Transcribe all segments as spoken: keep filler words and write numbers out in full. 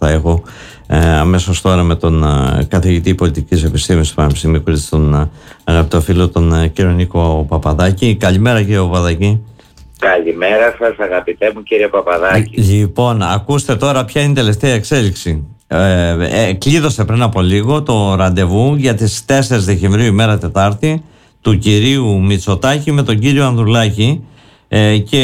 θα έχω ε, αμέσως τώρα με τον ε, καθηγητή πολιτικής επιστήμης του Πανεπιστημίου Κρήτης, τον ε, αγαπητό φίλο, τον ε, κύριο Νίκο Παπαδάκη. Καλημέρα, κύριε Παπαδάκη. Καλημέρα σας, αγαπητέ μου κύριε Παπαδάκη. Λοιπόν, ακούστε τώρα ποια είναι η τελευταία εξέλιξη. Ε, ε, κλείδωσε πριν από λίγο το ραντεβού για τις τέσσερις Δεκεμβρίου, ημέρα Τετάρτη, του κυρίου Μητσοτάκη με τον κύριο Ανδρουλάκη, ε, και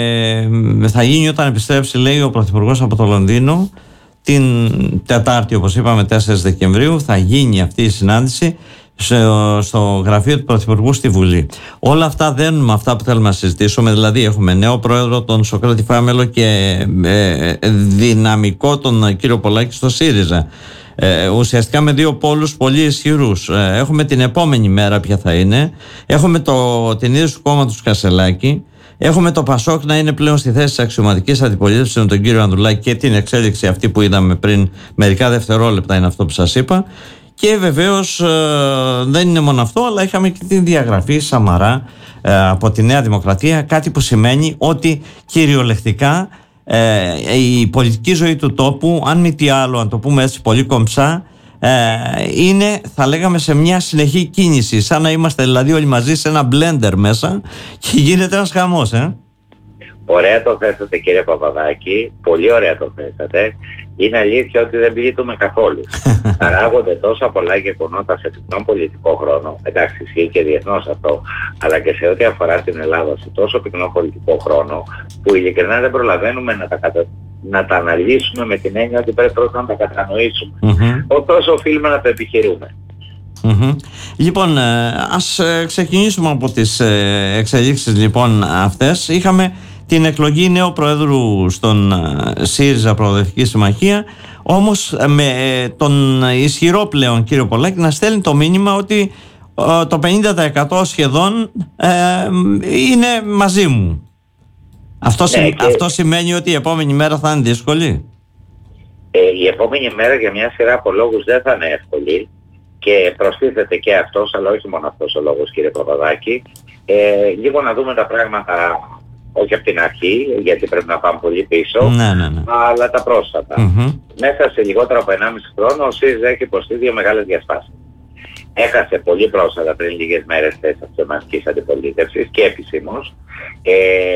θα γίνει όταν επιστρέψει, λέει, ο Πρωθυπουργός από το Λονδίνο την Τετάρτη, όπως είπαμε, τέσσερις Δεκεμβρίου. Θα γίνει αυτή η συνάντηση στο γραφείο του Πρωθυπουργού στη Βουλή. Όλα αυτά δένουν με αυτά που θέλουμε να συζητήσουμε. Δηλαδή έχουμε νέο πρόεδρο, τον Σωκράτη Φάμελο, και ε, δυναμικό τον κύριο Πολάκη στο ΣΥΡΙΖΑ. Ε, ουσιαστικά με δύο πόλους πολύ ισχυρούς. Ε, έχουμε την επόμενη μέρα ποια θα είναι. Έχουμε το, την ίδρυση του κόμματος του Κασελάκη. Έχουμε το Πασόκ να είναι πλέον στη θέση της αξιωματικής αντιπολίτευσης με τον κύριο Ανδρουλάκη και την εξέλιξη αυτή που είδαμε πριν μερικά δευτερόλεπτα, είναι αυτό που σας είπα. Και βεβαίως ε, δεν είναι μόνο αυτό, αλλά είχαμε και την διαγραφή Σαμαρά ε, από τη Νέα Δημοκρατία, κάτι που σημαίνει ότι κυριολεκτικά ε, η πολιτική ζωή του τόπου, αν μη τι άλλο, αν το πούμε έτσι πολύ κομψά, ε, είναι, θα λέγαμε, σε μια συνεχή κίνηση, σαν να είμαστε δηλαδή όλοι μαζί σε ένα μπλέντερ μέσα και γίνεται ένας χαμός. ε. Ωραία το θέσατε, κύριε Παπαδάκη, πολύ ωραία το θέσατε. Είναι αλήθεια ότι δεν πλήττουμε καθόλου. Παράγονται τόσα πολλά γεγονότα σε πυκνό πολιτικό χρόνο, εντάξει, ισχύει και διεθνώς αυτό, αλλά και σε ό,τι αφορά την Ελλάδα, σε τόσο πυκνό πολιτικό χρόνο, που ειλικρινά δεν προλαβαίνουμε να τα, κατα... να τα αναλύσουμε με την έννοια ότι πρέπει πρώτα να τα κατανοήσουμε. Mm-hmm. Ωστόσο, οφείλουμε να το επιχειρούμε. Mm-hmm. Λοιπόν, ας ξεκινήσουμε από τις εξελίξεις λοιπόν αυτές. Είχαμε την εκλογή νέου Προέδρου στον ΣΥΡΙΖΑ Προοδευτική Συμμαχία, όμως με τον ισχυρό πλέον κύριο Πολάκη να στέλνει το μήνυμα ότι το πενήντα τοις εκατό σχεδόν ε, είναι μαζί μου. Αυτό, ναι, σι, και... αυτό σημαίνει ότι η επόμενη μέρα θα είναι δύσκολη. Ε, η επόμενη μέρα για μια σειρά από λόγους δεν θα είναι εύκολη και προστίθεται και αυτός, αλλά όχι μόνο αυτός ο λόγος, κύριε Παπαδάκη. Ε, λίγο να δούμε τα πράγματα, όχι από την αρχή, γιατί πρέπει να πάμε πολύ πίσω, ναι, ναι, ναι. αλλά τα πρόσφατα. Mm-hmm. Μέσα σε λιγότερο από ενάμιση χρόνο ο ΣΥΡΙΖΑ έχει υποστεί δύο μεγάλες διασπάσεις. Έχασε πολύ πρόσφατα πριν λίγες μέρες θέσεις αξιωματικής αντιπολίτευσης και επισήμως. Ε,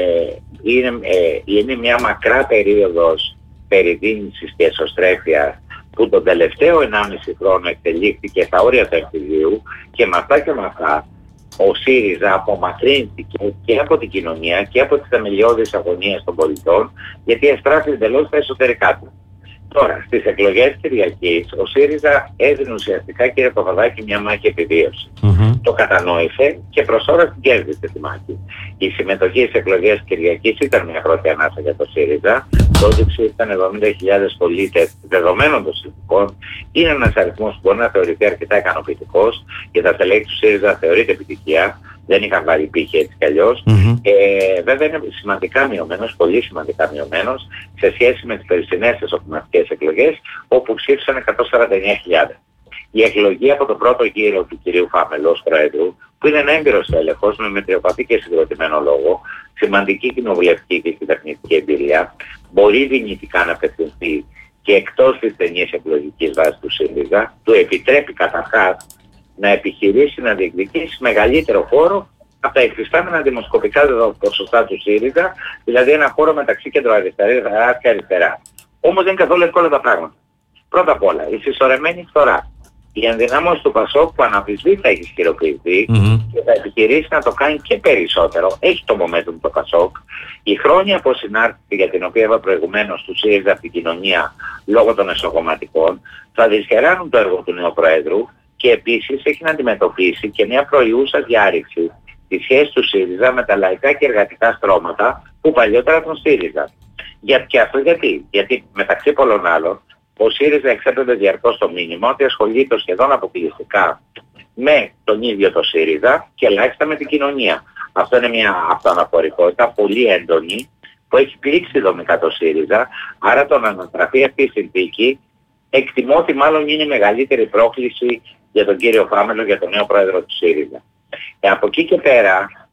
είναι, ε, είναι μια μακρά περίοδος περιδίνησης και εσωστρέφειας που τον τελευταίο ενάμιση χρόνο εκτελήχθηκε στα όρια του εμφυλίου, και με αυτά και με αυτά ο ΣΥΡΙΖΑ απομακρύνθηκε και από την κοινωνία και από τις θεμελιώδεις αγωνίες των πολιτών, γιατί εστράφει εντελώς στα εσωτερικά του. Τώρα, στις εκλογές Κυριακής, ο ΣΥΡΙΖΑ έδινε ουσιαστικά, κύριε Παπαδάκη, μια μάχη επιβίωσης. Mm-hmm. Το κατανόησε και προς ώρα την κέρδισε τη μάχη. Η συμμετοχή στις εκλογές Κυριακής ήταν μια πρώτη ανάσα για το ΣΥΡΙΖΑ. Το ότι ψήφισαν εβδομήντα χιλιάδες πολίτες δεδομένων των συνθηκών είναι ένας αριθμός που μπορεί να θεωρηθεί αρκετά ικανοποιητικός και τα στελέχη του ΣΥΡΙΖΑ θεωρείται επιτυχία. Δεν είχαν βάλει πύχη έτσι κι αλλιώς. Mm-hmm. Ε, βέβαια είναι σημαντικά μειωμένος, πολύ σημαντικά μειωμένος σε σχέση με τις περσινές εσωκομματικές εκλογές, όπου ψήφισαν εκατόν σαράντα εννέα χιλιάδες. Η εκλογή από τον πρώτο γύρο του κυρίου Φάμελου ως Προέδρου, που είναι ένα έμπειρος έλεγχος με μετριοπαθή και συγκροτημένο λόγο, σημαντική κοινοβουλευτική και κυβερνητική εμπειρία, μπορεί δυνητικά να απευθυνθεί και εκτός της στενής εκλογικής βάσης του ΣΥΡΙΖΑ, του επιτρέπει καταρχάς να επιχειρήσει να διεκδικήσει μεγαλύτερο χώρο από τα υφιστάμενα δημοσκοπικά ποσοστά του ΣΥΡΙΖΑ, δηλαδή ένα χώρο μεταξύ κεντροαριστεράς και αριστερά. Όμως δεν είναι καθόλου εύκολα τα πράγματα. Πρώτα απ' όλα, η συσσωρεμένη φθορά. Η ενδυνάμωση του Πασόκ που αναμφισβήτητα έχει ισχυροποιηθεί mm-hmm. και θα επιχειρήσει να το κάνει και περισσότερο. Έχει το momentum το Πασόκ. Η χρόνια αποσυνάρτηση για την οποία είπα προηγουμένως του ΣΥΡΙΖΑ από την κοινωνία λόγω των εσωκομματικών θα δυσχεράνουν το έργο του νέου Προέδρου. Και επίσης έχει να αντιμετωπίσει και μια προϊούσα διάρρηξη τη σχέση του ΣΥΡΙΖΑ με τα λαϊκά και εργατικά στρώματα που παλιότερα τον ΣΥΡΙΖΑ. Για, και αυτό γιατί, γιατί μεταξύ πολλών άλλων ο ΣΥΡΙΖΑ εξέπρεπε διαρκώς το μήνυμα ότι ασχολείται σχεδόν αποκλειστικά με τον ίδιο το ΣΥΡΙΖΑ και ελάχιστα με την κοινωνία. Αυτό είναι μια αυτοαναφορικότητα πολύ έντονη που έχει πλήξει δομικά το ΣΥΡΙΖΑ, άρα το να ανατραφεί αυτή η συνθήκη εκτιμώ ότι μάλλον είναι η μεγαλύτερη πρόκληση για τον κύριο Φάμελο, για τον νέο πρόεδρο του ΣΥΡΙΖΑ. Ε, από εκεί και πέρα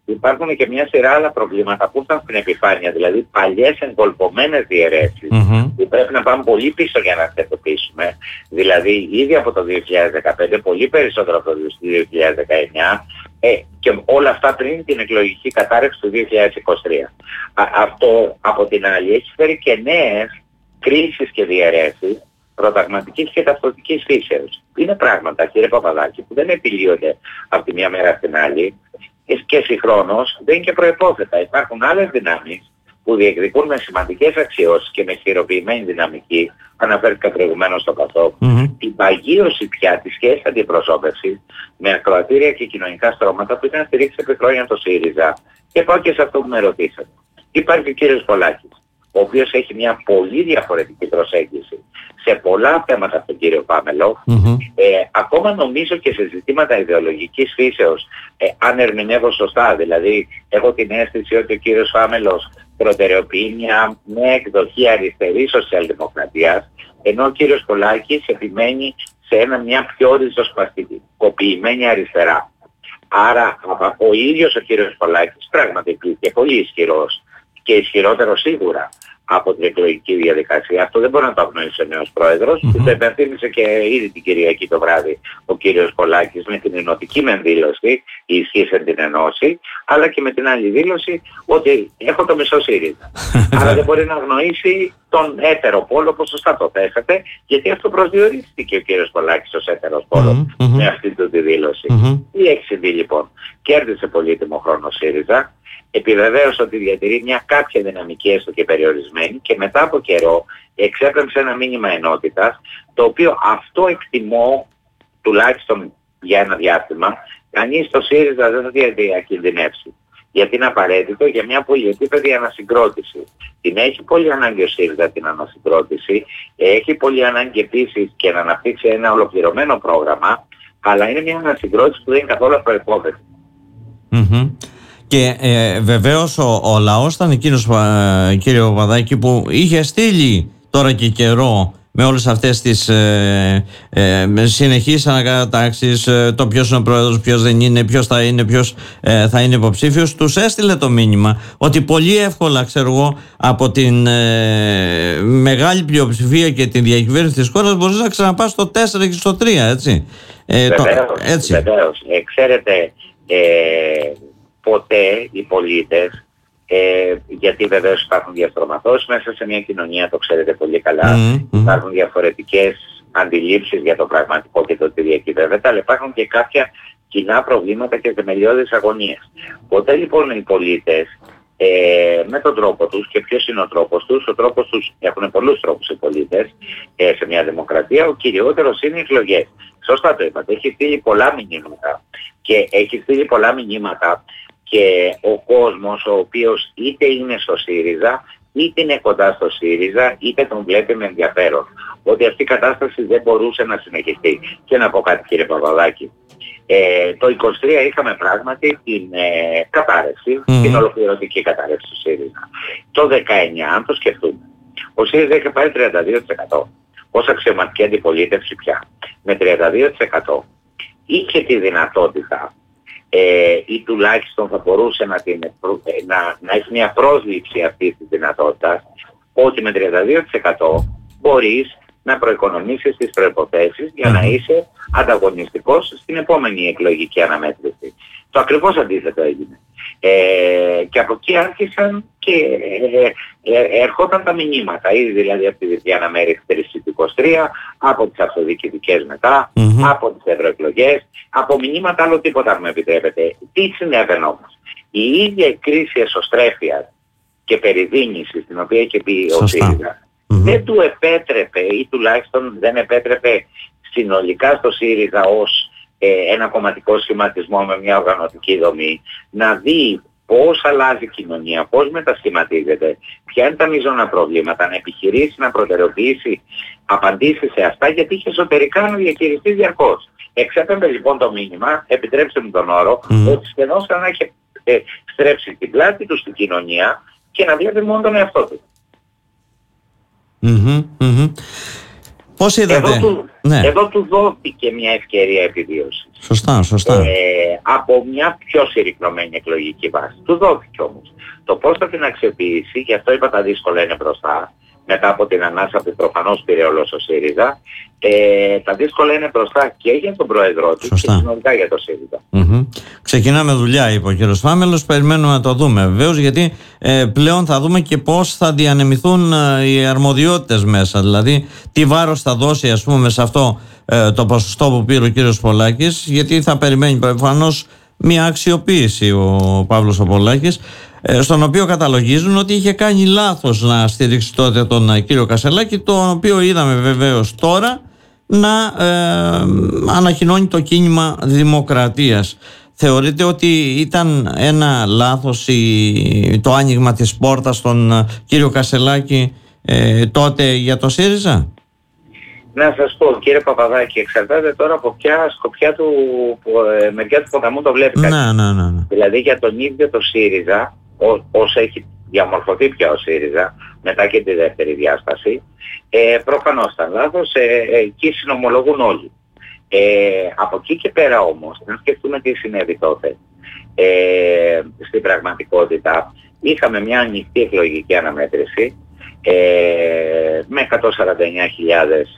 υπάρχουν και μια σειρά άλλα προβλήματα που ήταν στην επιφάνεια, δηλαδή παλιές εγκολπωμένες διαιρέσεις, mm-hmm. που πρέπει να πάμε πολύ πίσω για να αντιμετωπίσουμε. Δηλαδή ήδη από το δύο χιλιάδες δεκαπέντε, πολύ περισσότερο από το δύο χιλιάδες δεκαεννιά, ε, και όλα αυτά πριν την εκλογική κατάρρευση του δύο χιλιάδες είκοσι τρία. Α, αυτό από την άλλη έχει φέρει και νέες κρίσεις και διαιρέσεις προταγματικής και ταυτοτικής φύσεως. Είναι πράγματα, κύριε Παπαδάκη, που δεν επιλύονται από τη μία μέρα στην άλλη και συγχρόνως δεν είναι και προϋπόθετα. Υπάρχουν άλλες δυνάμεις που διεκδικούν με σημαντικές αξιώσεις και με χειροποιημένη δυναμική, αναφέρθηκα προηγουμένως στο ΠΑΣΟΚ, mm-hmm. την παγίωση πια της σχέσης αντιπροσώπευσης με ακροατήρια και κοινωνικά στρώματα που ήταν στηρίξει επί χρόνια το ΣΥΡΙΖΑ. Και πάω και σε αυτό που με ρωτήσατε. Υπάρχει ο κύριος Πολάκης, ο οποίος έχει μια πολύ διαφορετική προσέγγιση σε πολλά θέματα από τον κύριο Πάμελο. Mm-hmm. Ε, ακόμα νομίζω και σε ζητήματα ιδεολογικής φύσεως, ε, αν ερμηνεύω σωστά, δηλαδή έχω την αίσθηση ότι ο κύριος Πάμελος προτεραιοποιεί μια νέα εκδοχή αριστερής σοσιαλδημοκρατίας, ενώ ο κύριος Πολάκης επιμένει σε ένα, μια πιο ριζοσπαστικοποιημένη αριστερά. Άρα ο ίδιος ο κύριος Πολάκης πράγματι και πολύ ισχυρός και ισχυρότερο σίγουρα από την εκλογική διαδικασία. Αυτό δεν μπορεί να το αγνοήσει ο νέος πρόεδρος. Mm-hmm. Το επενθύμησε και ήδη την Κυριακή το βράδυ ο κύριος Πολάκης με την ενωτική μεν δήλωση, η ισχύσεν την ενώση, αλλά και με την άλλη δήλωση ότι έχω το μισό ΣΥΡΙΖΑ. Αλλά δεν μπορεί να αγνοήσει τον έτερο πόλο, όπως σωστά το θέσατε, γιατί αυτό προσδιορίστηκε ο κύριος Πολάκης ως έτερος πόλος mm-hmm. με αυτή του τη δήλωση. Mm-hmm. Τι έχει συμβεί λοιπόν? Κέρδισε πολύτιμο χρόνο ΣΥΡΙΖΑ, επιβεβαίωσε ότι διατηρεί μια κάποια δυναμική έστω και περιορισμένη και μετά από καιρό εξέπρεψε ένα μήνυμα ενότητας, το οποίο αυτό εκτιμώ τουλάχιστον για ένα διάστημα, κανείς στο ΣΥΡΙΖΑ δεν θα διακινδυνεύσει. Γιατί είναι απαραίτητο για μια πολυεπίπεδη ανασυγκρότηση. Την έχει πολύ ανάγκη ο ΣΥΡΙΖΑ την ανασυγκρότηση, έχει πολύ ανάγκη επίσης και να αναπτύξει ένα ολοκληρωμένο πρόγραμμα, αλλά είναι μια ανασυγκρότηση που δεν είναι καθόλου προϋπόθεση. Mm-hmm. Και ε, βεβαίως ο, ο λαός ήταν εκείνος, ε, κύριε Παπαδάκη, που είχε στείλει τώρα και καιρό με όλες αυτές τις ε, ε, συνεχείς ανακατάξεις, ε, το ποιος είναι ο πρόεδρος, ποιος δεν είναι, ποιος θα είναι, ποιος ε, θα είναι υποψήφιος. Τους έστειλε το μήνυμα ότι πολύ εύκολα, ξέρω εγώ, από την ε, μεγάλη πλειοψηφία και την διακυβέρνηση της χώρας μπορείς να ξαναπάς στο τέσσερα και στο τρία, έτσι. Ε, βεβαίως, το, έτσι. βεβαίως. Ε, ξέρετε, ε, ποτέ οι πολίτες, ε, γιατί βεβαίως υπάρχουν διαστρωματώσεις μέσα σε μια κοινωνία, το ξέρετε πολύ καλά, mm-hmm. υπάρχουν διαφορετικές αντιλήψεις για το πραγματικό και το τι διακυβεύεται, αλλά υπάρχουν και κάποια κοινά προβλήματα και θεμελιώδεις αγωνίες. Ποτέ λοιπόν οι πολίτες ε, με τον τρόπο τους, και ποιος είναι ο τρόπος τους, ο τρόπος τους, έχουν πολλούς τρόπους οι πολίτες ε, σε μια δημοκρατία, ο κυριότερος είναι οι εκλογές. Σωστά το είπατε, έχει στείλει πολλά μηνύματα και έχει στείλει πολλά μηνύματα και ο κόσμος ο οποίος είτε είναι στο ΣΥΡΙΖΑ, είτε είναι κοντά στο ΣΥΡΙΖΑ, είτε τον βλέπει με ενδιαφέρον. Ότι αυτή η κατάσταση δεν μπορούσε να συνεχιστεί. Και να πω κάτι, κύριε Παπαδάκη. Ε, το είκοσι τρία είχαμε πράγματι την ε, κατάρρευση, mm-hmm. την ολοκληρωτική κατάρρευση του ΣΥΡΙΖΑ. Το δεκαεννιά, αν το σκεφτούμε, ο ΣΥΡΙΖΑ είχε πάρει τριάντα δύο τοις εκατό ως αξιωματική αντιπολίτευση πια. Με τριάντα δύο τοις εκατό είχε τη δυνατότητα Ε, ή τουλάχιστον θα μπορούσε να, την, να, να έχει μια πρόσληψη αυτής της δυνατότητας, ότι με τριάντα δύο τοις εκατό μπορείς να προοικονομήσεις τις προϋποθέσεις για να είσαι ανταγωνιστικός στην επόμενη εκλογική αναμέτρηση. Το ακριβώς αντίθετο έγινε. Ε, και από εκεί άρχισαν και ε, ε, ερχόταν τα μηνύματα, ήδη δηλαδή από τη διετή αναμέτρηση του είκοσι τρία, από τις αυτοδιοικητικές μετά, mm-hmm. από τις ευρωεκλογές, από μηνύματα άλλο τίποτα, αν με επιτρέπετε. Τι συνέβαινε όμως? Η ίδια η κρίση εσωστρέφειας και περιδίνησης, την οποία είχε πει ο ΣΥΡΙΖΑ, mm-hmm. δεν του επέτρεπε, ή τουλάχιστον δεν επέτρεπε συνολικά στο ΣΥΡΙΖΑ ως ε, ένα κομματικό σχηματισμό με μια οργανωτική δομή, να δει πώς αλλάζει η κοινωνία, πώς μετασχηματίζεται, ποια είναι τα μείζωνα προβλήματα, να επιχειρήσει να προτεραιοποιήσει απαντήσεις σε αυτά, γιατί είχε εσωτερικά να διαχειριστεί διαρκώς. Εξέπεμπε λοιπόν το μήνυμα, επιτρέψτε μου τον όρο, mm. ότι σχεδόν σαν να έχει ε, στρέψει την πλάτη του στην κοινωνία και να βλέπει μόνο τον εαυτό του. Mm-hmm, mm-hmm. Πώς είδατε? Εδώ του, ναι. εδώ του δόθηκε μια ευκαιρία επιβίωσης. Σωστά, σωστά. Ε, από μια πιο συρρυκνωμένη εκλογική βάση. Του δόθηκε όμως. Το πώς θα την αξιοποιήσει, γι' αυτό είπα τα δύσκολα είναι μπροστά, μετά από την ανάσα που προφανώς πήρε όλος ο ΣΥΡΙΖΑ, ε, τα δύσκολα είναι μπροστά και για τον πρόεδρό του και συνολικά για το ΣΥΡΙΖΑ. Mm-hmm. Ξεκινάμε δουλειά, είπε ο κύριος Φάμελος, περιμένουμε να το δούμε βεβαίως, γιατί ε, πλέον θα δούμε και πώς θα διανεμηθούν ε, οι αρμοδιότητες μέσα, δηλαδή τι βάρος θα δώσει, ας πούμε, σε αυτό ε, το ποσοστό που πήρε ο κύριος Πολάκης, γιατί θα περιμένει προφανώς μια αξιοποίηση ο Παύλος ο Πολάκης, στον οποίο καταλογίζουν ότι είχε κάνει λάθος να στηρίξει τότε τον κύριο Κασελάκη, το οποίο είδαμε βεβαίως τώρα να ε, ανακοινώνει το κίνημα Δημοκρατίας. Θεωρείτε ότι ήταν ένα λάθος η, το άνοιγμα της πόρτας στον κύριο Κασελάκη ε, τότε για το ΣΥΡΙΖΑ? Να σας πω, κύριε Παπαδάκη, εξαρτάται τώρα από ποια σκοπιά του, ε, μεριά του ποταμού το βλέπει. Ναι, ναι, ναι, ναι. Δηλαδή για τον ίδιο το ΣΥΡΙΖΑ, όσο έχει διαμορφωθεί πια ο ΣΥΡΙΖΑ, μετά και τη δεύτερη διάσταση, ε, προφανώς ήταν λάθος, ε, ε, εκεί συνομολογούν όλοι. Ε, από εκεί και πέρα όμως, να σκεφτούμε τι συνέβη τότε. Ε, στην πραγματικότητα, είχαμε μια ανοιχτή εκλογική αναμέτρηση, Ε, με εκατόν σαράντα εννιά χιλιάδες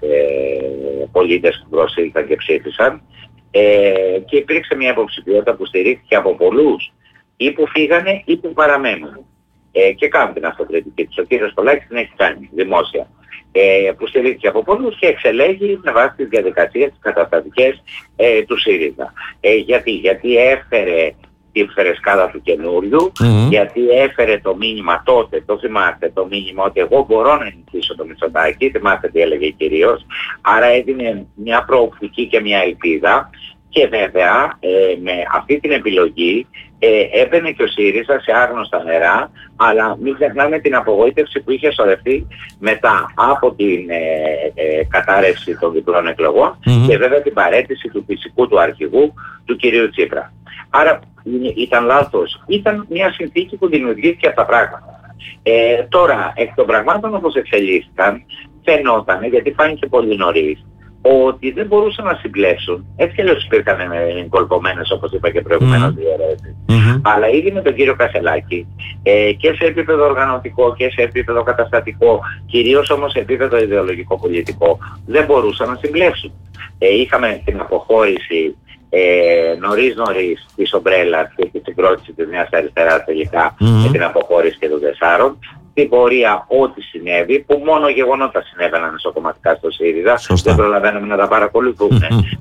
ε, πολίτες που προσήλθαν και ψήφισαν, ε, και υπήρξε μια υποψηφιότητα που στηρίχθηκε από πολλούς ή που φύγανε ή που παραμένουν ε, και κάνουν την αυτοκριτική τους. Ο κύριος Πολάκης την έχει κάνει δημόσια, ε, που στηρίχθηκε από πολλούς και εξελέγει με βάση τις διαδικασίες τις καταστατικές ε, του ΣΥΡΙΖΑ. Ε, γιατί, γιατί έφερε τη φρεσκάδα του καινούριου, mm-hmm. γιατί έφερε το μήνυμα τότε, το θυμάστε, το μήνυμα ότι εγώ μπορώ να νικήσω το Μητσοτάκη, θυμάστε τι έλεγε κυρίως, άρα έδινε μια προοπτική και μια ελπίδα, και βέβαια ε, με αυτή την επιλογή ε, έμπαινε και ο ΣΥΡΙΖΑ σε άγνωστα νερά, αλλά μην ξεχνάμε την απογοήτευση που είχε σωρευτεί μετά από την ε, ε, κατάρρευση των διπλών εκλογών mm-hmm. και βέβαια την παραίτηση του φυσικού του αρχηγού, του κυρίου Τσίπρα. Άρα ήταν λάθος. Ήταν μια συνθήκη που δημιουργήθηκε από τα πράγματα. Ε, τώρα, εκ των πραγμάτων όπως εξελίσσηκαν, φαινόταν, γιατί φάνηκε πολύ νωρίς, ότι δεν μπορούσαν να συμπλέψουν. Έτσι και αλλιώς υπήρχαν κολπωμένες, όπως είπα και προηγουμένως, mm. διαιρέσεις. Mm-hmm. Αλλά ήδη με τον κύριο Κασελάκη, ε, και σε επίπεδο οργανωτικό και σε επίπεδο καταστατικό, κυρίως όμως σε επίπεδο ιδεολογικό-πολιτικό, δεν μπορούσαν να συμπλέψουν. Ε, είχαμε την αποχώρηση Ε, νωρίς νωρίς της ομπρέλας και τη συγκρότηση της Νέας Αριστεράς τελικά mm-hmm. με την αποχώρηση και των τεσσάρων. Στην πορεία ό,τι συνέβη, που μόνο γεγονότα συνέβαιναν εσωκομματικά στο ΣΥΡΙΖΑ, δεν προλαβαίνουμε να τα παρακολουθούμε. Mm-hmm.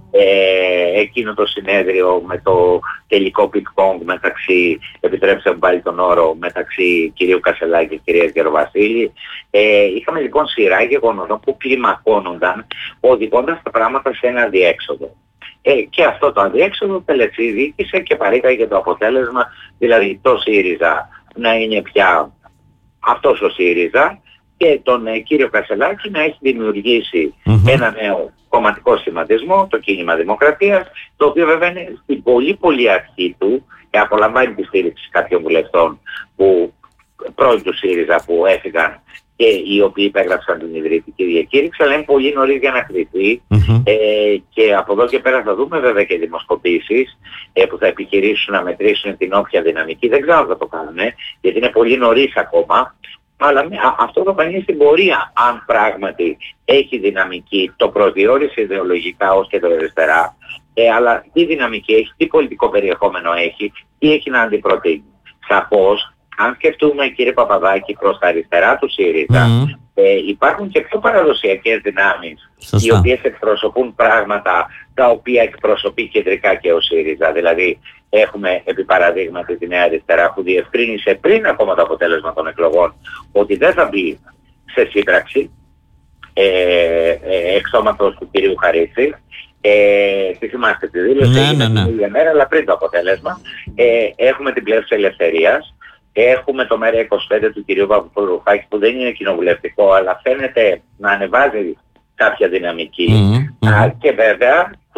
Ε, εκείνο το συνέδριο με το τελικό πινκ-πονγκ μεταξύ, επιτρέψτε μου πάλι τον όρο, μεταξύ κυρίου Κασελάκη και κυρίας Γεροβασίλη. Ε, είχαμε λοιπόν σειρά γεγονότων που κλιμακώνονταν, οδηγώντας τα πράγματα σε ένα διέξοδο. Ε, και αυτό το αδιέξοδο τελεσίδικησε και παρήγαγε το αποτέλεσμα, δηλαδή το ΣΥΡΙΖΑ να είναι πια αυτός ο ΣΥΡΙΖΑ και τον ε, κύριο Κασελάκη να έχει δημιουργήσει mm-hmm. ένα νέο κομματικό σχηματισμό, το κίνημα Δημοκρατίας, το οποίο βέβαια είναι στην πολύ πολύ αρχή του και απολαμβάνει τη στήριξη κάποιων βουλευτών που πρώην του ΣΥΡΙΖΑ που έφυγαν και οι οποίοι υπέγραψαν την ιδρυτική διακήρυξη, αλλά είναι πολύ νωρίς για να κρυφθεί. Mm-hmm. Ε, και από εδώ και πέρα θα δούμε βέβαια και δημοσκοπήσεις ε, που θα επιχειρήσουν να μετρήσουν την όποια δυναμική. Δεν ξέρω αν θα το κάνουν, ε, γιατί είναι πολύ νωρίς ακόμα. Αλλά α, αυτό θα φανεί στην πορεία, αν πράγματι έχει δυναμική, το προσδιορίσε ιδεολογικά ως και το αριστερά, ε, αλλά τι δυναμική έχει, τι πολιτικό περιεχόμενο έχει, τι έχει να αντιπροτείνει. Σαφώς, αν σκεφτούμε, κύριε Παπαδάκη, προς τα αριστερά του ΣΥΡΙΖΑ, mm-hmm. ε, υπάρχουν και πιο παραδοσιακές δυνάμεις, Σωστά. οι οποίες εκπροσωπούν πράγματα τα οποία εκπροσωπεί κεντρικά και ο ΣΥΡΙΖΑ. Δηλαδή, έχουμε επί παραδείγματι τη Νέα Αριστερά που διευκρίνησε πριν ακόμα το αποτέλεσμα των εκλογών ότι δεν θα μπει σε σύμπραξη ε, ε, εξώματος του κυρίου Χαρίτση. Ε, τι θυμάστε τη δήλωση, ναι, έγινε ναι, ναι. την ίδια μέρα, αλλά πριν το αποτέλεσμα. Ε, έχουμε την πλεύση ελευθερίας. Έχουμε το ΜΕΡΑ είκοσι πέντε του κυρίου Παπαδοπουλου που δεν είναι κοινοβουλευτικό, αλλά φαίνεται να ανεβάζει κάποια δυναμική. Mm-hmm. Α, και βέβαια το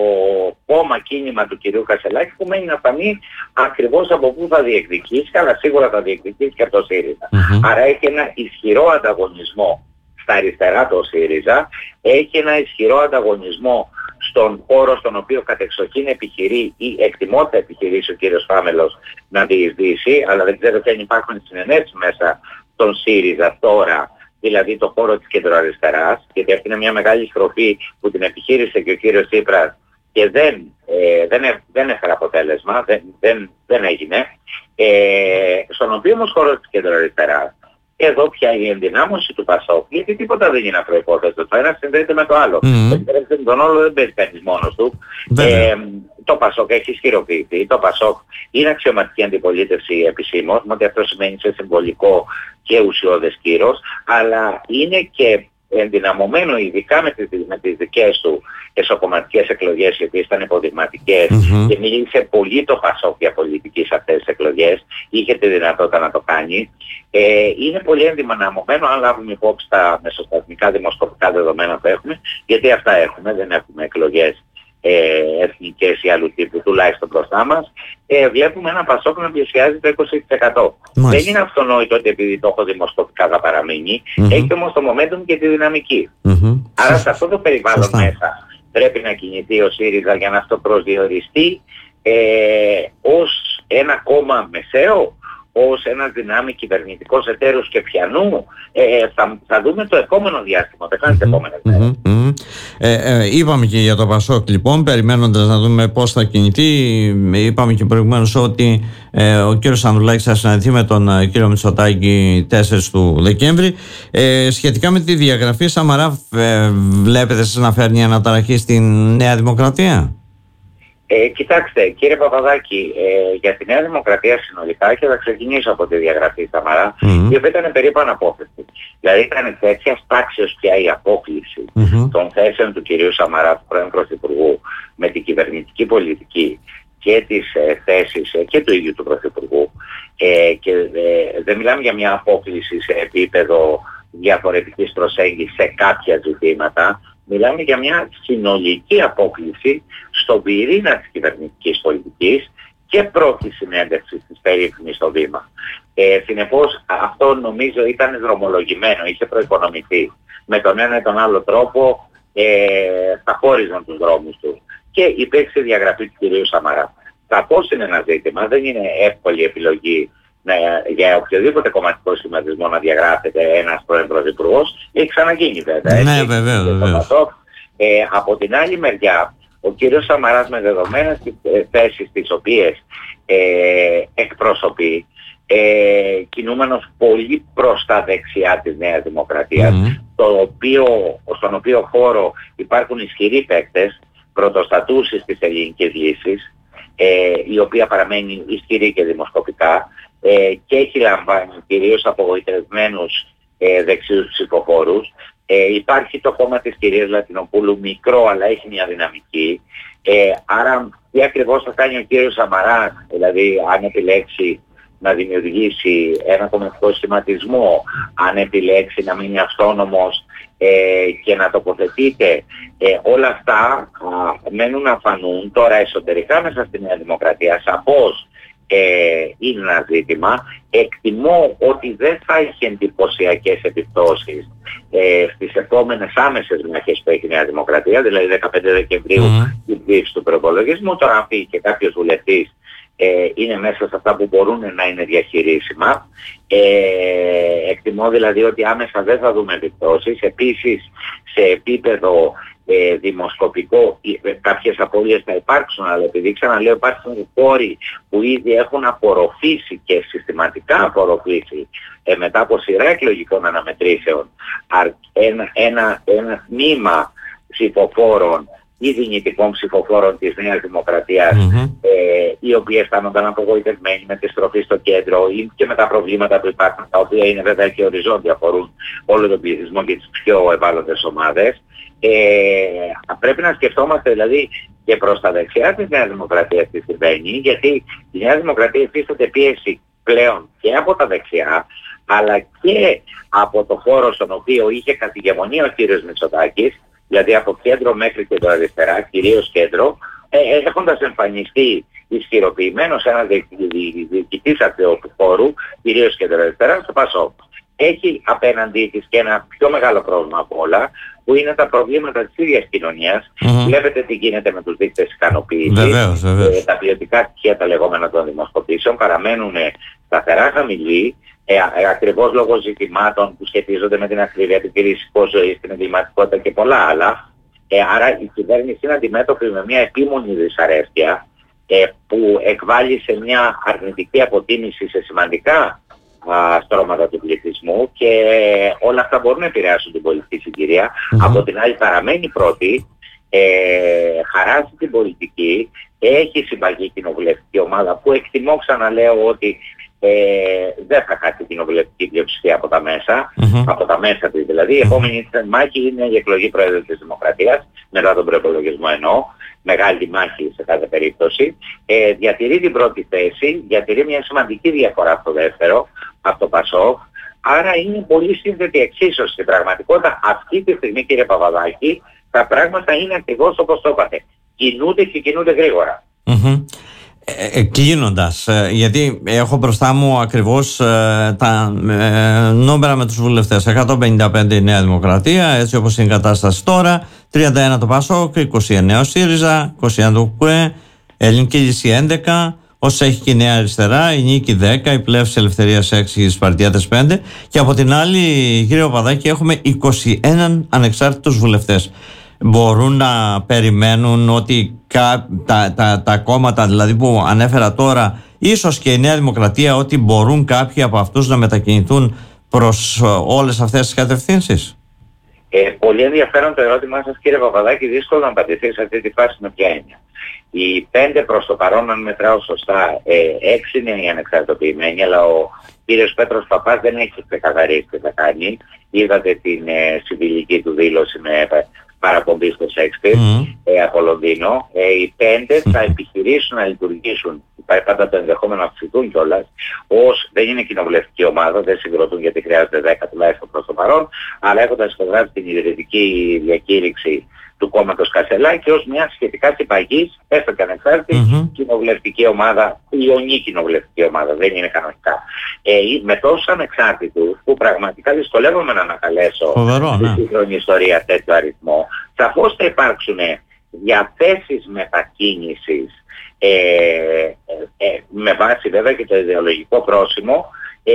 κόμμα κίνημα του κυρίου Κασελάκη που μένει να φανεί ακριβώς από πού θα διεκδικήσει, αλλά σίγουρα θα διεκδικήσει και από το ΣΥΡΙΖΑ. Mm-hmm. Άρα έχει ένα ισχυρό ανταγωνισμό στα αριστερά το ΣΥΡΙΖΑ, έχει ένα ισχυρό ανταγωνισμό στον χώρο στον οποίο κατεξοχήν επιχειρεί ή εκτιμώ θα επιχειρήσει ο κύριος Φάμελος να διεισδύσει, αλλά δεν ξέρω και αν υπάρχουν συνενέσεις μέσα στον ΣΥΡΙΖΑ τώρα, δηλαδή το χώρο της κεντροαριστεράς, γιατί αυτή είναι μια μεγάλη στροφή που την επιχείρησε και ο κύριος Τσίπρας και δεν, ε, δεν, ε, δεν έφερε αποτέλεσμα, δεν, δεν, δεν έγινε, ε, στον οποίο όμως χώρο της κεντροαριστεράς. Εδώ πια η ενδυνάμωση του Πασόκ, γιατί τίποτα δεν είναι απροϋπόθετο. Το ένα συνδέεται με το άλλο. Mm-hmm. Το τον όλο δεν παίζει κανείς μόνος του. Ε, το Πασόκ έχει ισχυροποιηθεί. Το Πασόκ είναι αξιωματική αντιπολίτευση επισήμως, με ότι αυτό σημαίνει σε συμβολικό και ουσιώδες κύρος, αλλά είναι και ενδυναμωμένο ειδικά με τις, με τις δικές του εσωκομματικές εκλογές, οι οποίες ήταν υποδειγματικές, mm-hmm. και μίλησε πολύ το Πασόκ για πολιτική σε αυτές τις εκλογές, είχε τη δυνατότητα να το κάνει. Ε, είναι πολύ ενδυναμωμένο αν λάβουμε υπόψη τα μεσοσταθμικά δημοσκοπικά δεδομένα που έχουμε, γιατί αυτά έχουμε, δεν έχουμε εκλογές ε, εθνικές ή άλλου τύπου τουλάχιστον μπροστά μας. Ε, βλέπουμε ένα Πασόκ να πλησιάζει το είκοσι τοις εκατό. Μάλιστα. Δεν είναι αυτονόητο ότι επειδή το έχω δημοσκοπικά θα παραμείνει, mm-hmm. έχει όμως το momentum και τη δυναμική. Mm-hmm. Άρα σε αυτό το περιβάλλον Σωστά. μέσα πρέπει να κινηθεί ο ΣΥΡΙΖΑ για να αυτοπροσδιοριστεί ε, ως ένα κόμμα μεσαίο, ως ένας δυνάμει κυβερνητικός εταίρος και πιανού. Ε, θα, θα δούμε το επόμενο διάστημα, θα κάνει τις επόμενες μέρες. Mm-hmm. Ε, ε, είπαμε και για το Πασόκ λοιπόν, περιμένοντας να δούμε πώς θα κινηθεί. Είπαμε και προηγουμένως ότι ε, ο κύριος Ανδρουλάκης θα συναντηθεί με τον ε, κύριο Μητσοτάκη τέσσερις του Δεκέμβρη. Ε, σχετικά με τη διαγραφή Σαμαρά, ε, βλέπετε εσείς να φέρνει αναταραχή στην Νέα Δημοκρατία? Ε, κοιτάξτε, κύριε Παπαδάκη, ε, για τη Νέα Δημοκρατία συνολικά, και θα ξεκινήσω από τη διαγραφή Σαμαρά, mm-hmm. η οποία ήταν περίπου αναπόφευκτη. Δηλαδή ήταν τέτοια τάξεως πια η απόκληση mm-hmm. των θέσεων του κυρίου Σαμαρά, του πρώην Πρωθυπουργού, με την κυβερνητική πολιτική και τις ε, θέσεις ε, και του ίδιου του Πρωθυπουργού. Ε, και ε, δεν μιλάμε για μια απόκληση σε επίπεδο διαφορετικής προσέγγισης σε κάποια ζητήματα. Μιλάμε για μια συνολική απόκληση στον πυρήνα της κυβερνητικής πολιτικής και πρώτη συνέντευξη της περίφημης στο Βήμα. Ε, συνεπώς αυτό νομίζω ήταν δρομολογημένο, είχε προοικονομηθεί. Με τον ένα ή τον άλλο τρόπο ε, θα χώριζαν τους δρόμους του. Και υπήρξε διαγραφή του κυρίου Σαμαρά. Θα πώς είναι ένα ζήτημα, δεν είναι εύκολη επιλογή να, για οποιοδήποτε κομματικό σχηματισμό να διαγράφεται ένας πρώην πρωθυπουργός. Έχει ξαναγίνει βέβαια. Ναι, βεβαίως, βεβαίως. Ε, από την άλλη μεριά, ο κύριος Σαμαράς με δεδομένες θέσεις τις οποίες ε, εκπροσωπεί, ε, κινούμενος πολύ προς τα δεξιά της Νέας Δημοκρατίας, mm-hmm. το οποίο, στον οποίο χώρο υπάρχουν ισχυροί παίκτες, πρωτοστατούσης της ελληνικής λύσης, ε, η οποία παραμένει ισχυρή και δημοσκοπικά, ε, και έχει λαμβάνει κυρίως απογοητευμένους ε, δεξιούς ψηφοφόρους. Ε, υπάρχει το κόμμα της κυρίας Λατινοπούλου, μικρό αλλά έχει μια δυναμική. Ε, άρα τι ακριβώς θα κάνει ο κύριος Σαμαράς, δηλαδή αν επιλέξει να δημιουργήσει ένα κομματικό σχηματισμό, αν επιλέξει να μείνει αυτόνομος ε, και να τοποθετείται, ε, όλα αυτά α, μένουν να φανούν τώρα εσωτερικά μέσα στη Νέα Δημοκρατία. Σαφώς ε, είναι ένα ζήτημα. Εκτιμώ ότι δεν θα έχει εντυπωσιακές επιπτώσεις ε, στις επόμενες άμεσες μάχες που έχει η Νέα Δημοκρατία, δηλαδή δεκαπέντε Δεκεμβρίου mm. η ψήφιση του προϋπολογισμού. Τώρα αν φύγει και κάποιος βουλευτής ε, είναι μέσα σε αυτά που μπορούν να είναι διαχειρίσιμα. Ε, εκτιμώ δηλαδή ότι άμεσα δεν θα δούμε επιπτώσεις. Επίσης σε επίπεδο ε, δημοσκοπικό ε, κάποιες απώλειες θα υπάρξουν, αλλά επειδή ξαναλέω υπάρχουν πόροι που ήδη έχουν απορροφήσει και συστηματικά απορροφήσει ε, μετά από σειρά εκλογικών αναμετρήσεων ένα, ένα, ένα τμήμα ψηφοφόρων ή δυνητικών ψηφοφόρων της Νέας Δημοκρατίας, mm-hmm. ε, οι οποίοι αισθάνονταν απογοητευμένοι με τη στροφή στο κέντρο ή και με τα προβλήματα που υπάρχουν, τα οποία είναι βέβαια και οριζόντια, αφορούν όλο τον πληθυσμό και τις πιο ευάλωτες ομάδες. Ε, πρέπει να σκεφτόμαστε δηλαδή και προς τα δεξιά της Νέας Δημοκρατίας τι συμβαίνει, γιατί η Νέα Δημοκρατία υφίσταται πίεση πλέον και από τα δεξιά, αλλά και από το χώρο στον οποίο είχε κατηγεμονία ο κύριος Μητσοτάκης, δηλαδή από κέντρο μέχρι και το αριστερά, κυρίως κέντρο, ε, έχοντας εμφανιστεί ισχυροποιημένος ένας διοικητής αυτού του χώρου, κυρίως κέντρο αριστερά, στο Πασόκ. έχει απέναντί της και ένα πιο μεγάλο πρόβλημα από όλα, που είναι τα προβλήματα της ίδιας κοινωνίας. Mm-hmm. Βλέπετε τι γίνεται με τους δείκτες ικανοποίησης. Βεβαίως, βεβαίως. Ε, τα ποιοτικά στοιχεία, τα λεγόμενα των δημοσκοπήσεων, παραμένουν σταθερά χαμηλοί, ε, ε, ακριβώς λόγω ζητημάτων που σχετίζονται με την ακρίβεια, την κρίση ζωής, την εγκληματικότητα και πολλά άλλα. Ε, άρα η κυβέρνηση είναι αντιμέτωπη με μια επίμονη δυσαρέσκεια, ε, που εκβάλλει σε μια αρνητική αποτίμηση σε σημαντικά α, στρώματα του πληθυσμού, και όλα αυτά μπορούν να επηρεάσουν την πολιτική συγκυρία. Mm-hmm. Από την άλλη παραμένει πρώτη, ε, χαράσει την πολιτική, έχει συμπαγή κοινοβουλευτική ομάδα που εκτιμώ, ξαναλέω, ότι ε, δεν θα χάσει την κοινοβουλευτική πλειοψηφία από τα μέσα, mm-hmm. από τα μέσα της δηλαδή. Η επόμενη μάχη είναι η εκλογή Πρόεδρου της Δημοκρατίας, μετά τον προϋπολογισμό εννοώ, μεγάλη μάχη σε κάθε περίπτωση. Ε, διατηρεί την πρώτη θέση, διατηρεί μια σημαντική διαφορά στο δεύτερο, από το ΠΑΣΟΚ. Άρα είναι πολύ σύνθετη εξίσωση στην πραγματικότητα. Αυτή τη στιγμή, κύριε Παπαδάκη, τα πράγματα είναι ακριβώς όπως το είπατε. Κινούνται και κινούνται γρήγορα. Mm-hmm. Ε, ε, κλείνοντας, ε, γιατί έχω μπροστά μου ακριβώς ε, τα ε, νούμερα με τους βουλευτές. εκατόν πενήντα πέντε η Νέα Δημοκρατία, έτσι όπως είναι η κατάσταση τώρα, τριάντα ένα το ΠΑΣΟΚ, είκοσι εννέα ο ΣΥΡΙΖΑ, είκοσι ένα το ΚΚΕ, Ελληνική Λύση έντεκα, όσο έχει και η Νέα Αριστερά, η Νίκη δέκα, η Πλεύση Ελευθερίας έξι, οι Σπαρτιάτες πέντε, και από την άλλη, κύριε Παπαδάκη, έχουμε είκοσι ένα ανεξάρτητους βουλευτές. Μπορούν να περιμένουν ότι κα, τα, τα, τα κόμματα δηλαδή που ανέφερα τώρα, ίσως και η Νέα Δημοκρατία, ότι μπορούν κάποιοι από αυτούς να μετακινηθούν προς όλες αυτές τις κατευθύνσεις? Ε, πολύ ενδιαφέρον το ερώτημά σας, κύριε Παπαδάκη, δύσκολο να απαντηθεί σε αυτή τη φάση με ποια έννοια. Οι πέντε προς το παρόν, αν μετράω σωστά, ε, έξι είναι οι ανεξαρτητοποιημένοι, αλλά ο κύριος Πέτρος Παπάς δεν έχει ξεκαθαρίσει τι θα κάνει. Είδατε την ε, συμβιλική του δήλωση με παραπομπή στο Σέξπιρ mm. ε, από Λονδίνο. Ε, οι πέντε θα επιχειρήσουν να λειτουργήσουν, υπάρχει πάντα το ενδεχόμενο να αυξηθούν κιόλας, ως δεν είναι κοινοβουλευτική ομάδα, δεν συγκροτούν γιατί χρειάζεται δέκα τουλάχιστον προς το παρόν, αλλά έχοντας υπογράψει την ιδρυτική διακήρυξη του κόμματος Κασελάκη ως μια σχετικά συμπαγής, έστω και ανεξάρτητη, mm-hmm. κοινοβουλευτική ομάδα, ιονή κοινοβουλευτική ομάδα, δεν είναι κανονικά. Ε, με τόσους ανεξάρτητους που πραγματικά δυσκολεύομαι να ανακαλέσω στη ναι. σύγχρονη ιστορία τέτοιο αριθμό, σαφώς θα υπάρξουν διαθέσεις μετακίνησης ε, ε, ε, με βάση βέβαια και το ιδεολογικό πρόσημο ε,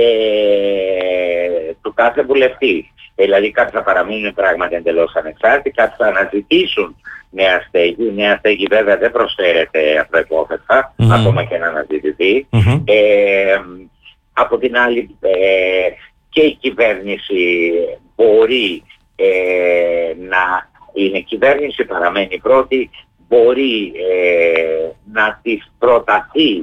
του κάθε βουλευτή. Δηλαδή κάποιοι θα παραμείνουν πράγματι εντελώς ανεξάρτητοι, κάποιοι θα αναζητήσουν νέα στέγη. Νέα στέγη βέβαια δεν προσφέρεται απροϋπόθετα, mm-hmm. ακόμα και να αναζητηθεί. Mm-hmm. Ε, από την άλλη ε, και η κυβέρνηση μπορεί ε, να είναι κυβέρνηση, παραμένει πρώτη, μπορεί ε, να της προταθεί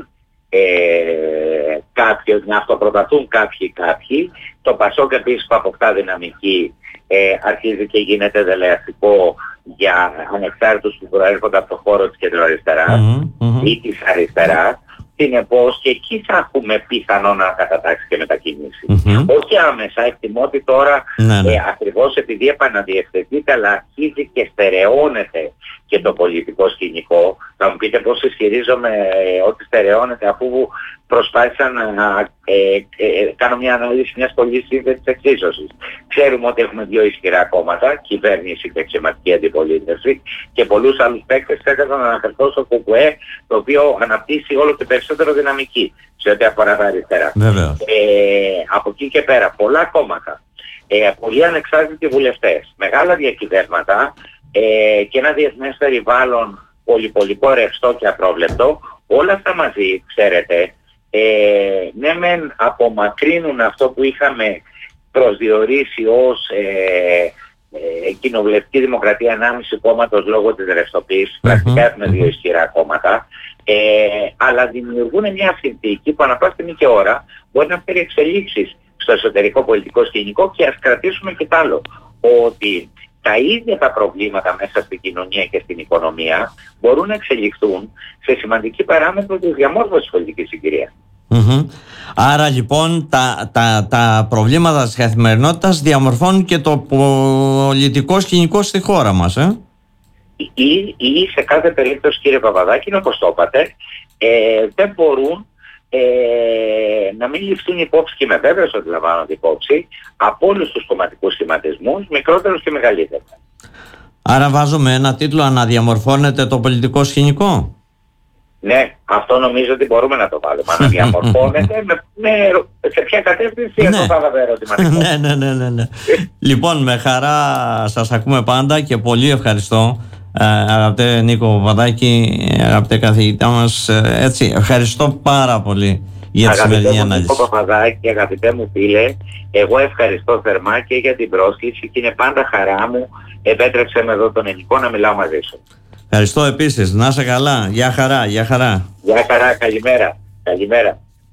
Ε, κάποιοι, να αυτοπροταθούν κάποιοι κάποιοι. Το ΠΑΣΟΚ επίσης που αποκτά δυναμική ε, αρχίζει και γίνεται δελεαστικό για ανεξάρτητους που προέρχονται από το χώρο της κεντροαριστεράς mm-hmm. ή της αριστεράς. Συνεπώς και εκεί θα έχουμε πιθανό να κατατάξει και μετακίνηση. Mm-hmm. Όχι άμεσα, εκτιμώ ότι τώρα ναι, ναι. Ε, ακριβώς επειδή επαναδιευθετείται, αλλά αρχίζει και στερεώνεται και το πολιτικό σκηνικό. Θα μου πείτε πώς ισχυρίζομαι ε, ότι στερεώνεται, αφού προσπάθησα να ε, ε, κάνω μια ανάλυση μιας πολύ σύνθετης εξίσωσης. Ξέρουμε ότι έχουμε δύο ισχυρά κόμματα, κυβέρνηση και εξηματική αντιπολίτευση, και πολλούς άλλους παίκτες. Θέλω να αναφερθώ στο ΚΚΕ, το οποίο αναπτύσσει όλο και περισσότερο δυναμική σε ό,τι αφορά τα αριστερά. Ε, από εκεί και πέρα, πολλά κόμματα, ε, πολλοί ανεξάρτητοι βουλευτές, μεγάλα διακυβέρματα ε, και ένα διεθνές περιβάλλον πολυπολικό, ρευστό και απρόβλεπτο, όλα αυτά μαζί, ξέρετε, ε, ναι μεν απομακρύνουν αυτό που είχαμε προσδιορίσει ως ε, ε, κοινοβουλευτική δημοκρατία ενάμιση κόμματος λόγω της ρευστοποίησης, mm-hmm. πρακτικά έχουμε δύο ισχυρά κόμματα, ε, αλλά δημιουργούν μια συνθήκη που ανά πάση στιγμή και ώρα μπορεί να φέρει εξελίξεις στο εσωτερικό πολιτικό σκηνικό. Και ας κρατήσουμε και τ' άλλο, ότι τα ίδια τα προβλήματα μέσα στην κοινωνία και στην οικονομία μπορούν να εξελιχθούν σε σημαντική παράμετρο της διαμόρφωσης πολιτικής συγκυρίας. Mm-hmm. Άρα λοιπόν τα, τα, τα προβλήματα της καθημερινότητας διαμορφώνουν και το πολιτικό σκηνικό στη χώρα μας, ε? Ή, ή σε κάθε περίπτωση, κύριε Παπαδάκη, όπως το είπατε, ε, δεν μπορούν ε, να μην ληφθούν υπόψη, και είμαι βέβαιος ότι λαμβάνονται υπόψη, από όλους τους κομματικούς σχηματισμούς, μικρότερους και μεγαλύτερους. Άρα βάζουμε ένα τίτλο «Αναδιαμορφώνεται το πολιτικό σκηνικό». Ναι, αυτό νομίζω ότι μπορούμε να το βάλουμε. Αναδιαμορφώνεται με, με, σε ποια κατεύθυνση, ναι. αυτό θα βέβαια ερωτηματικό. ναι, ναι, ναι, ναι, ναι. Λοιπόν, με χαρά σας ακούμε πάντα και πολύ ευχαριστώ. Αγαπητέ Νίκο Παπαδάκη, αγαπητέ καθηγητά μας, έτσι, ευχαριστώ πάρα πολύ για τη σημερινή ανάλυση. Νίκο Παπαδάκη, αγαπητέ μου φίλε, εγώ ευχαριστώ θερμά και για την πρόσκληση και είναι πάντα χαρά μου. Επέτρεψε με εδώ τον Ελληνικό να μιλάω μαζί σου. Ευχαριστώ επίσης. Να είσαι καλά. Γεια χαρά, γεια χαρά. Γεια χαρά, καλημέρα. Καλημέρα.